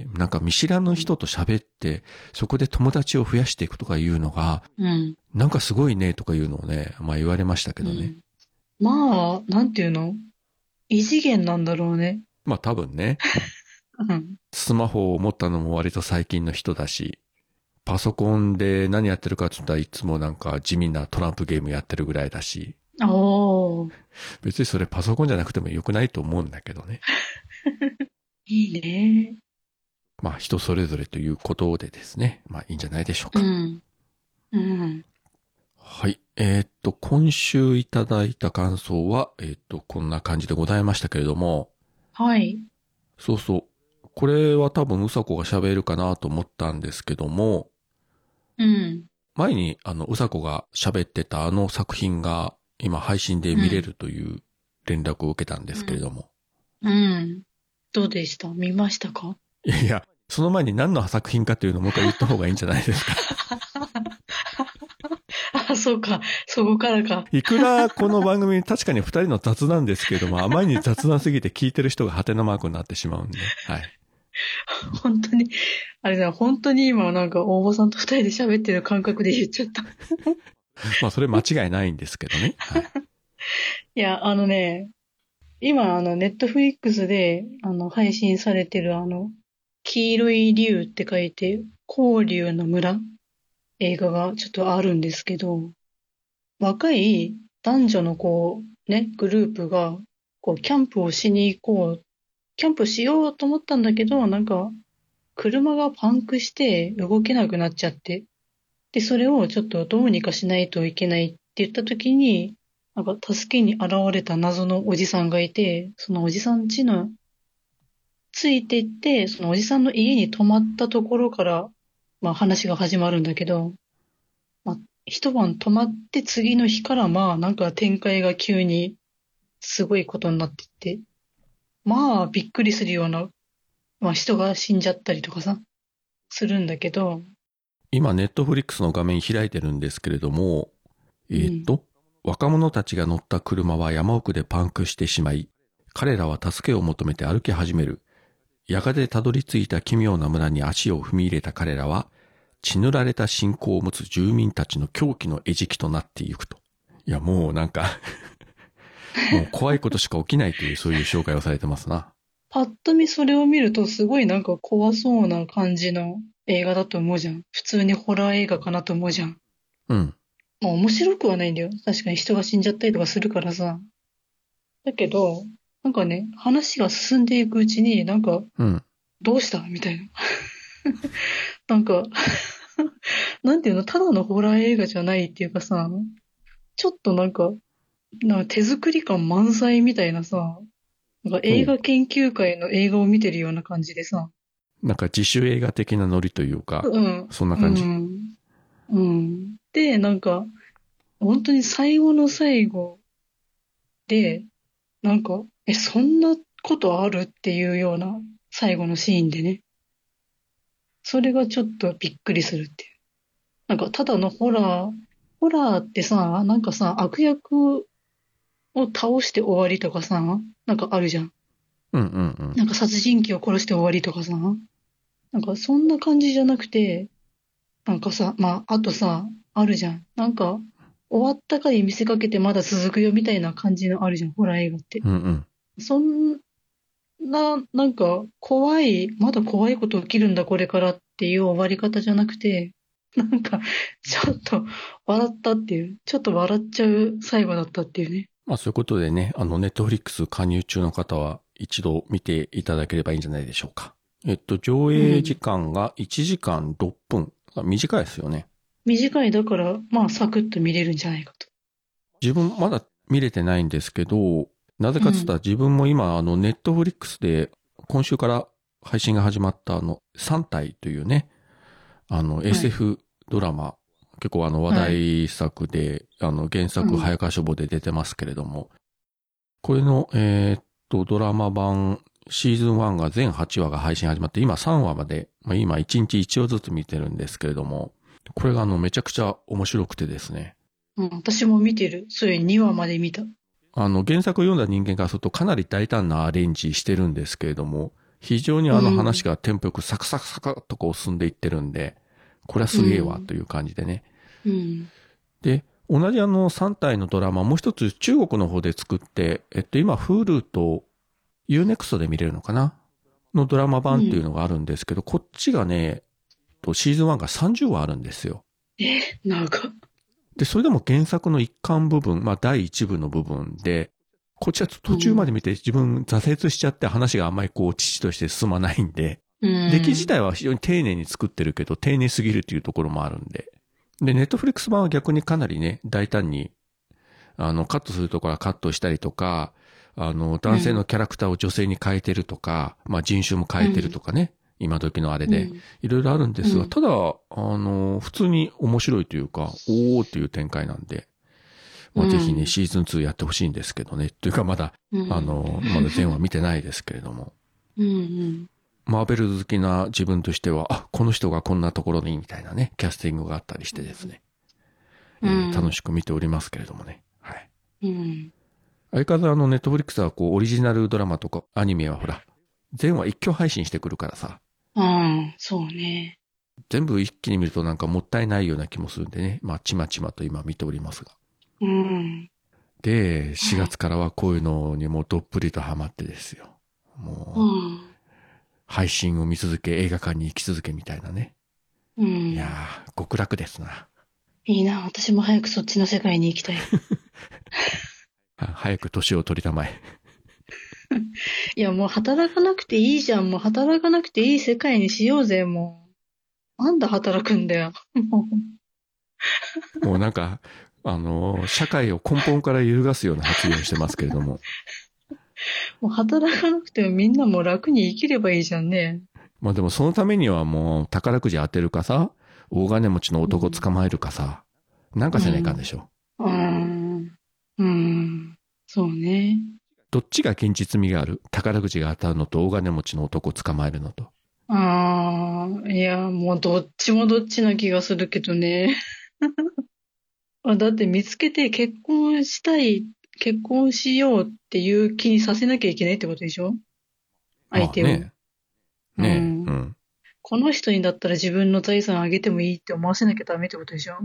なんか見知らぬ人と喋って、そこで友達を増やしていくとかいうのが、なんかすごいねとかいうのをね、まあ言われましたけどね。 まあ、なんていうの？異次元なんだろうね。 まあ多分ね。スマホを持ったのも割と最近の人だし、パソコンで何やってるかって言ったらいつもなんか地味なトランプゲームやってるぐらいだし。別にそれパソコンじゃなくてもよくないと思うんだけどね。 いいね。 まあ人それぞれということでですね。まあいいんじゃないでしょうか。はい。今週いただいた感想は、こんな感じでございましたけれども。 はい。 そうそう。これは多分うさこが喋るかなと思ったんですけども。前にうさこが喋ってたあの作品が今配信で見れるという連絡を受けたんですけれども。 どうでした？見ましたか？ いや、その前に何の作品かというのをもう一回言った方がいいんじゃないですか。 あ、そうか。そこからか。 いくらこの番組確かに二人の雑なんですけれども、あまりに雑談すぎて聞いてる人がハテナマークになってしまうんで。はい。 本当に、あれだ、本当に今なんか大場さんと二人で喋ってる感覚で言っちゃった。 まあそれ間違いないんですけどね。はい、 いや、今ネットフリックスで配信されてる黄色い竜って書いて、黄竜の村映画がちょっとあるんですけど、若い男女のグループがキャンプをしに行こう、キャンプしようと思ったんだけど、なんか車がパンクして動けなくなっちゃって、で、それをちょっとどうにかしないといけないって言った時に、なんか助けに現れた謎のおじさんがいて、そのおじさん家のついていって、そのおじさんの家に泊まったところから、まあ話が始まるんだけど、まあ一晩泊まって次の日からまあなんか展開が急にすごいことになってって、まあびっくりするような、まあ人が死んじゃったりとかさ、するんだけど。 今ネットフリックスの画面開いてるんですけれども、若者たちが乗った車は山奥でパンクしてしまい、彼らは助けを求めて歩き始める。やがてたどり着いた奇妙な村に足を踏み入れた彼らは、血塗られた信仰を持つ住民たちの狂気の餌食となっていくと。いや、もうなんかもう怖いことしか起きないというそういう紹介をされてますな。 パッと見それを見るとすごいなんか怖そうな感じの映画だと思うじゃん。普通にホラー映画かなと思うじゃん。 うん。 まあ面白くはないんだよ。確かに人が死んじゃったりとかするからさ。だけど、なんかね、話が進んでいくうちになんか、どうしたみたいな。なんか、なんていうの、ただのホラー映画じゃないっていうかさ、 ちょっとなんか手作り感満載みたいなさ、なんか映画研究会の映画を見てるような感じでさ。 なんか自主映画的なノリというか、 うん。 そんな感じ。 うん。で、なんか、本当に最後の最後で、なんか、そんなことあるっていうような最後のシーンでね。それがちょっとびっくりするっていう。なんか、ただのホラーってさ、なんかさ、悪役を倒して終わりとかさ、なんかあるじゃん。 うんうんうん。 なんか殺人鬼を殺して終わりとかさ、なんかそんな感じじゃなくて、なんかさ、まあ、あとさ、あるじゃん。なんか、終わったかに見せかけてまだ続くよみたいな感じのあるじゃん、ホラー映画って。 うんうん。 そんな、なんか、まだ怖いこと起きるんだ、これからっていう終わり方じゃなくて、なんか、ちょっと笑ったっていう、ちょっと笑っちゃう最後だったっていうね。 まあそういうことでね、ネットフリックス加入中の方は一度見ていただければいいんじゃないでしょうか。上映時間が1時間6分。短いですよね。 短いだから、まあ、サクッと見れるんじゃないかと。 自分まだ見れてないんですけど、なぜかつったら自分も今、ネットフリックスで今週から配信が始まった3体というね、SF ドラマ、結構話題作で、原作早川書房で出てますけれども、これの、ドラマ版シーズン1が全8話が配信始まって、今3話まで、今1日1話ずつ見てるんですけれども、これがめちゃくちゃ面白くてですね。 うん、私も見てる。それ2話まで見た。 原作を読んだ人間からするとかなり大胆なアレンジしてるんですけれども、非常に話がテンポよくサクサクサクっとこう進んでいってるんで、これはすげえわという感じでね。 うん。 で、同じ3体のドラマ、もう一つ中国の方で作って、今 Hulu と Unext で見れるのかなのドラマ版っていうのがあるんですけど、こっちがね、シーズン1が30話あるんですよ。 長っ。 で、それでも原作の一巻部分、第一部の部分で、こっちは途中まで見て自分挫折しちゃって話があんまり父として進まないんで、出来自体は非常に丁寧に作ってるけど、丁寧すぎるっていうところもあるんで。で、ネットフリックス版は逆にかなりね、大胆に、カットするところはカットしたりとか、男性のキャラクターを女性に変えてるとか、人種も変えてるとかね、今時のあれで、いろいろあるんですが、ただ、普通に面白いというか、おーっていう展開なんで、ぜひね、シーズン2やってほしいんですけどね、というかまだ、まだ全話見てないですけれども、マーベル好きな自分としては、この人がこんなところにみたいなね、キャスティングがあったりしてですね、楽しく見ておりますけれどもね。はい。相変わらずネットフリックスはオリジナルドラマとかアニメはほら、全話一挙配信してくるからさ。 そうね。 全部一気に見るとなんかもったいないような気もするんでね。ちまちまと今見ておりますが。で、4月からはこういうのにもうどっぷりとハマってですよ。もう、配信を見続け、映画館に行き続けみたいなね。いやー、極楽ですな。 いいな、私も早くそっちの世界に行きたい。 早く年を取りたまえ。 いや、もう働かなくていいじゃん。もう働かなくていい世界にしようぜ、もう。なんで働くんだよ。 もうなんか、社会を根本から揺るがすような発言をしてますけれども。 もう働かなくてもみんなも楽に生きればいいじゃんね。 でもそのためにはもう宝くじ当てるかさ、大金持ちの男捕まえるかさ、なんかせないかんでしょ。 そうね。 どっちが現実味がある？宝くじが当たるのと大金持ちの男を捕まえるのと。 いや、もうどっちもどっちな気がするけどね。だって見つけて結婚しようっていう気にさせなきゃいけないってことでしょ？相手を。この人にだったら自分の財産あげてもいいって思わせなきゃダメってことでしょ？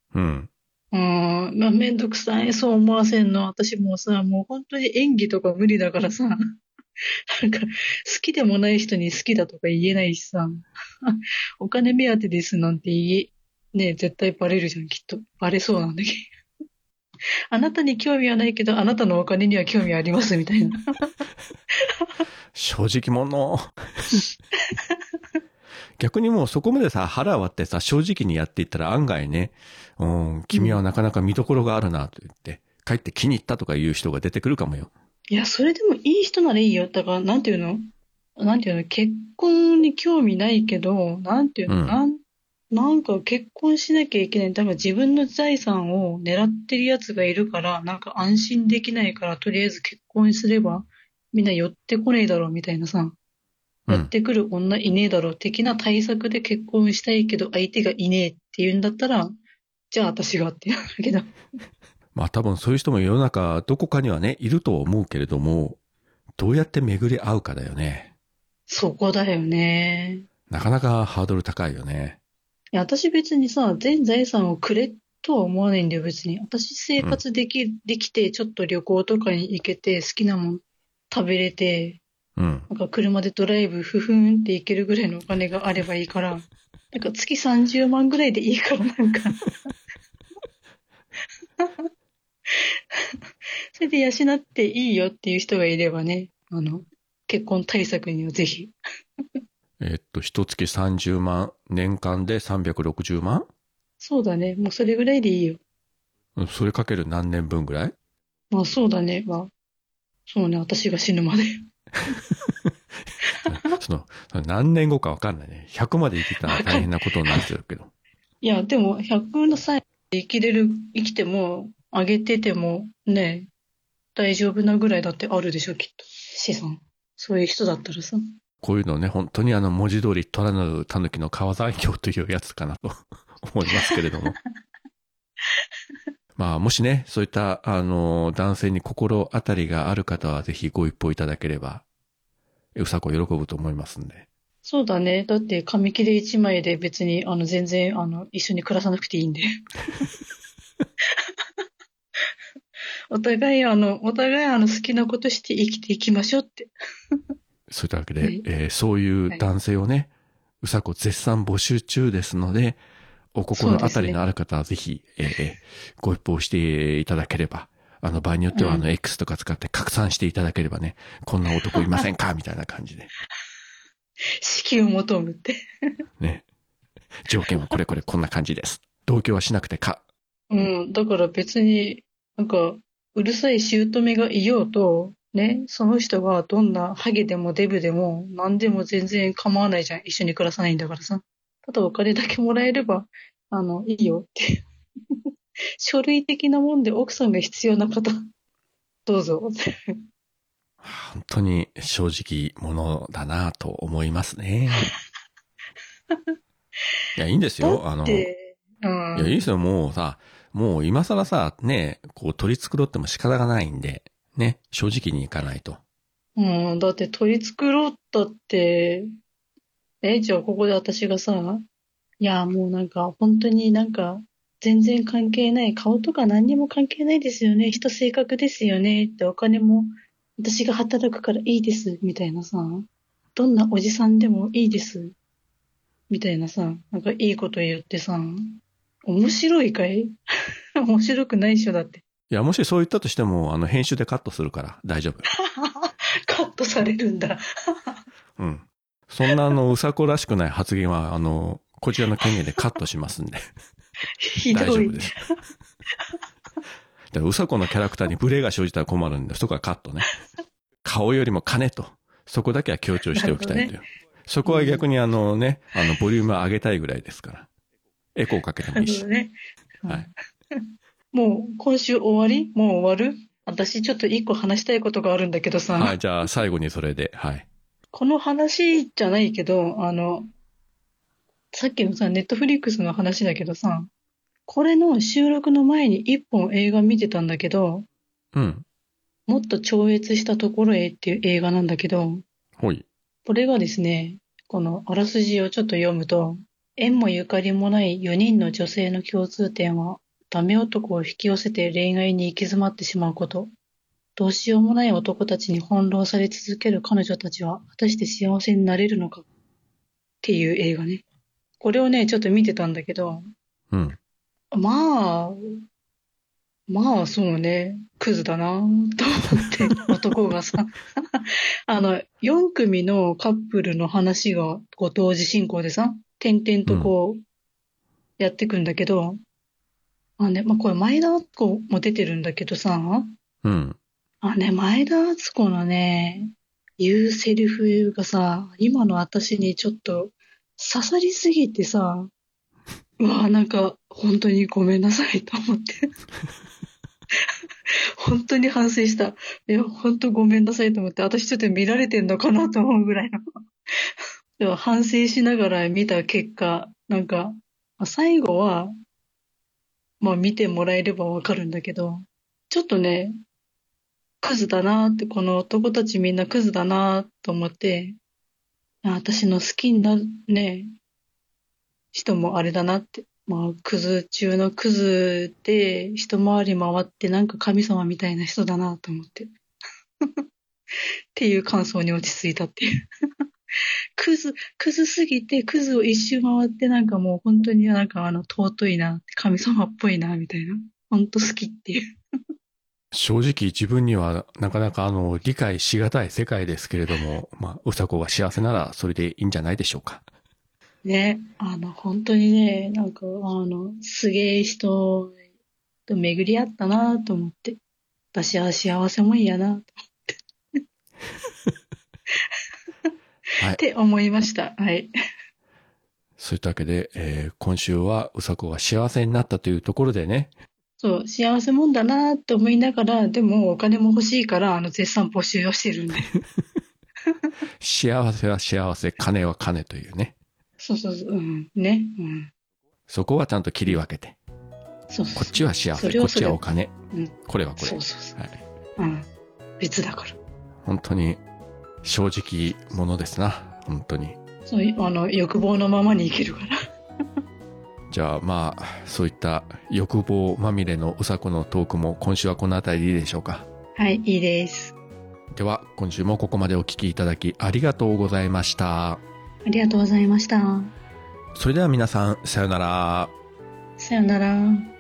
めんどくさい、そう思わせんの。私もさ、もう本当に演技とか無理だからさ。なんか、好きでもない人に好きだとか言えないしさ。お金目当てですなんてね、絶対バレるじゃん、きっと。バレそうなんだけど。あなたに興味はないけど、あなたのお金には興味あります、みたいな。 正直者。 逆にもうそこまでさ、腹割ってさ、正直にやっていったら案外ね、君はなかなか見どころがあるなと言って、帰って気に入ったとかいう人が出てくるかもよ。 いや、それでもいい人ならいいよ。だから、なんていうの、結婚に興味ないけど、なんていうの、なんか結婚しなきゃいけない。だから自分の財産を狙ってるやつがいるから、なんか安心できないから、とりあえず結婚すれば、みんな寄ってこねえだろうみたいなさ、やってくる女いねえだろう的な対策で結婚したいけど、相手がいねえって言うんだったら、じゃあ私がって言うんだけど。 まあ多分そういう人も世の中どこかにはね、いると思うけれども、どうやって巡り合うかだよね。 そこだよね。 なかなかハードル高いよね。 いや、私別にさ、全財産をくれとは思わないんだよ、別に。私生活できて、ちょっと旅行とかに行けて、好きなもん食べれて、なんか車でドライブ、ふふんって行けるぐらいのお金があればいいから、なんか月30万ぐらいでいいから、なんか。それで養っていいよっていう人がいればね、結婚対策にはぜひ。 一月30万、年間で360万？ そうだね。もうそれぐらいでいいよ。 それかける何年分ぐらい？ まあそうだね。まあ、そうね。私が死ぬまで。 何年後かわかんないね。100まで生きたら大変なことになっちゃうけど。 いや、でも100の際生きても、あげてても、ね、大丈夫なぐらいだってあるでしょ、きっと。資産。そういう人だったらさ。 こういうのね、本当に文字通り虎なる狸の川残業というやつかなと思いますけれども。まあ、もしね、そういった、男性に心当たりがある方はぜひご一報いただければ、うさこ喜ぶと思いますんで。 そうだね。だって紙切れ一枚で別に、全然、一緒に暮らさなくていいんで。お互い好きなことして生きていきましょうって。 そういったわけで、そういう男性をね、うさこ絶賛募集中ですので、お心当たりのある方はぜひ、ご一報していただければ、場合によってはX とか使って拡散していただければね、こんな男いませんかみたいな感じで。 資金を求むって。 ね。条件はこれこんな感じです。同居はしなくてか。 だから別に、なんか、うるさい姑がいようと、ね、その人がどんなハゲでもデブでも何でも全然構わないじゃん。一緒に暮らさないんだからさ。ただお金だけもらえれば、いいよっていう。書類的なもんで奥さんが必要な方、どうぞ。 本当に正直者だなと思いますね。いや、いいんですよ。いや、いいですよ。もう今更さ、ね、こう取り繕っても仕方がないんで、ね、正直にいかないと。 だって取り繕ったって、じゃあここで私がさ、いや、もうなんか本当になんか全然関係ない、顔とか何にも関係ないですよね、人性格ですよねってお金も私が働くからいいですみたいなさ、どんなおじさんでもいいですみたいなさ、なんかいいこと言ってさ、面白いかい？面白くないっしょだって。 いや、もしそう言ったとしても、編集でカットするから大丈夫。 カットされるんだ。 うん。そんなうさこらしくない発言は、こちらの権限でカットしますんで。 ひどい。 大丈夫です。うさこのキャラクターにブレが生じたら困るんで、そこはカットね。顔よりも金と、そこだけは強調しておきたいという。そこは逆にボリューム上げたいぐらいですから。エコーかけてもいいし。 ね、 はい。 もう今週終わり？もう終わる？私ちょっと一個話したいことがあるんだけどさ。 はい、じゃあ最後にそれで、はい。 この話じゃないけど、さっきのさ、ネットフリックスの話だけどさ、これの収録の前に一本映画見てたんだけど、 うん。 もっと超越したところへっていう映画なんだけど、 ほい。 これがですね、このあらすじをちょっと読むと、縁もゆかりもない4人の女性の共通点は、ダメ男を引き寄せて恋愛に行き詰まってしまうこと。どうしようもない男たちに翻弄され続ける彼女たちは、果たして幸せになれるのかっていう映画ね。これをね、ちょっと見てたんだけど、 うん。 ままあそうね、クズだなと思って、男がさ、4組のカップルの話がこう同時進行でさ、点々とこうやってくんだけど、まあこれ前田敦子も出てるんだけどさ、 うん。 前田敦子のね、言うセリフがさ、今の私にちょっと刺さりすぎてさ、うわなんか本当にごめんなさいと思って。本当に反省した。いや、本当ごめんなさいと思って、私ちょっと見られてんのかなと思うぐらいの。でも反省しながら見た結果、なんか、最後は、まあ見てもらえればわかるんだけど、ちょっとね、クズだなって、この男たちみんなクズだなと思って、私の好きなね、人もあれだなって。まあ、クズ中のクズで、一回り回ってなんか神様みたいな人だなと思って。っていう感想に落ち着いたっていう。クズすぎて、クズを一周回ってなんかもう本当になんか尊いな、神様っぽいな、みたいな。本当好きっていう。 正直自分にはなかなか理解しがたい世界ですけれども、まあ、うさこが幸せならそれでいいんじゃないでしょうか。 ね、本当にね、なんかすげえ人と巡り合ったなと思って。私は幸せもんやな、 はい。 って思いました。はい。 そういったわけで、今週はうさこが幸せになったというところでね。 そう、幸せもんだなって思いながら、でもお金も欲しいから、絶賛募集をしてるんで。 幸せは幸せ、金は金というね。 そうそうそう、ね。 そこはちゃんと切り分けて。 そうそう。 こっちは幸せ、こっちはお金。これはこれ。 そうそうそう。 はい。 別だから。 本当に正直者ですな。本当に。 そう、欲望のままに生きるから。 じゃあまあ、そういった欲望まみれのうさこのトークも今週はこのあたりでいいでしょうか。 はい、いいです。 では、今週もここまでお聞きいただきありがとうございました。 ありがとうございました。 それでは皆さん、さよなら。 さよなら。